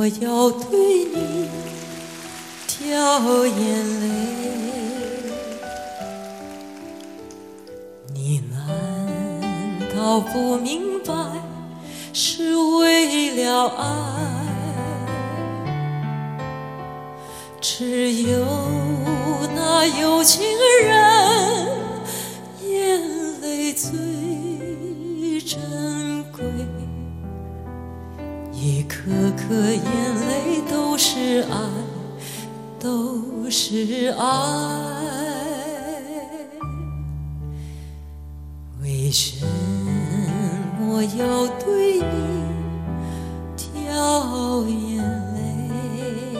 我要对你掉眼泪，你难道不明白是为了爱？只有那有情人眼泪最珍贵，一颗颗眼泪都是爱，都是爱。为什么要对你掉眼泪？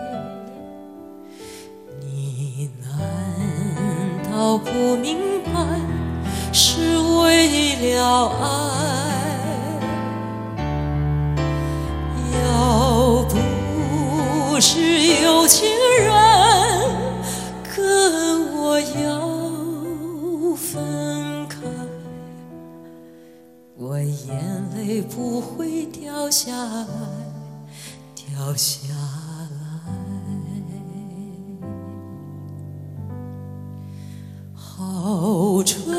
你难道不明白是为了爱？要不是有情人跟我要分开，我眼泪不会掉下来，掉下来。好春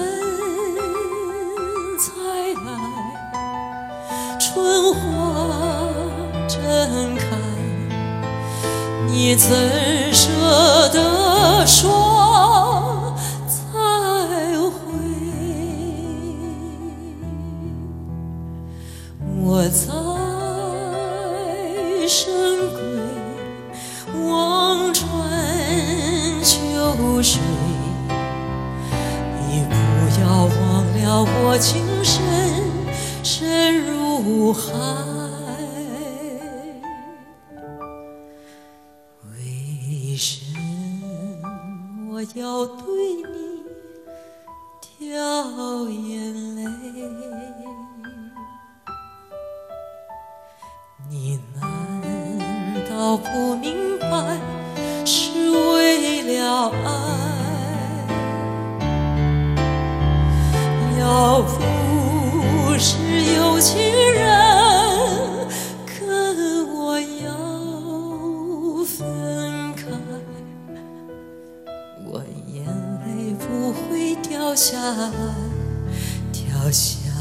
才来，春花正开，你怎舍得说再会？我在深闺望穿秋水，你不要忘了我情深深如海。为什么要对你掉眼泪？你难道不明白是为了爱？要不是有情人跟我要分开，我眼泪不会掉下来，掉下来。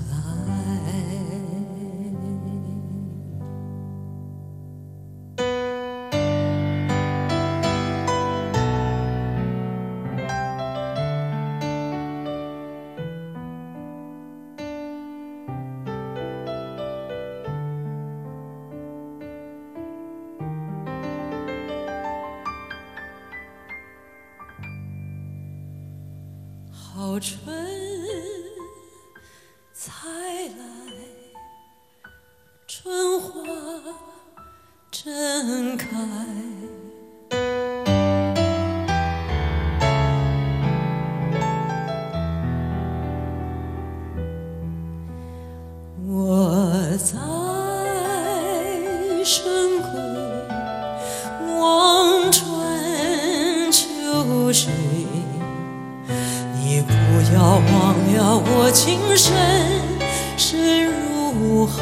好春才来，春花正开，我在深闺望穿秋水，你不要忘了我情深深如海。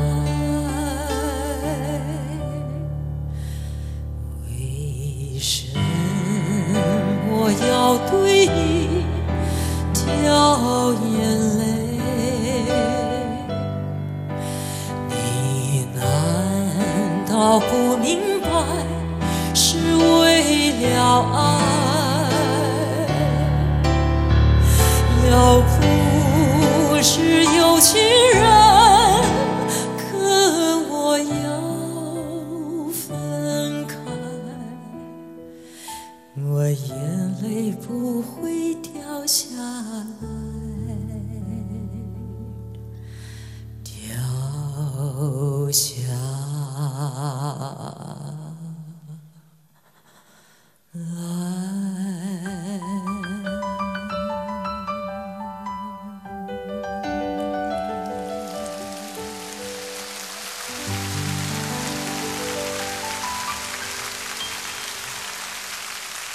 为什么要对你掉眼泪？你难道不明白是为了爱？要不是有情人跟我要分开，我眼泪不会掉下来。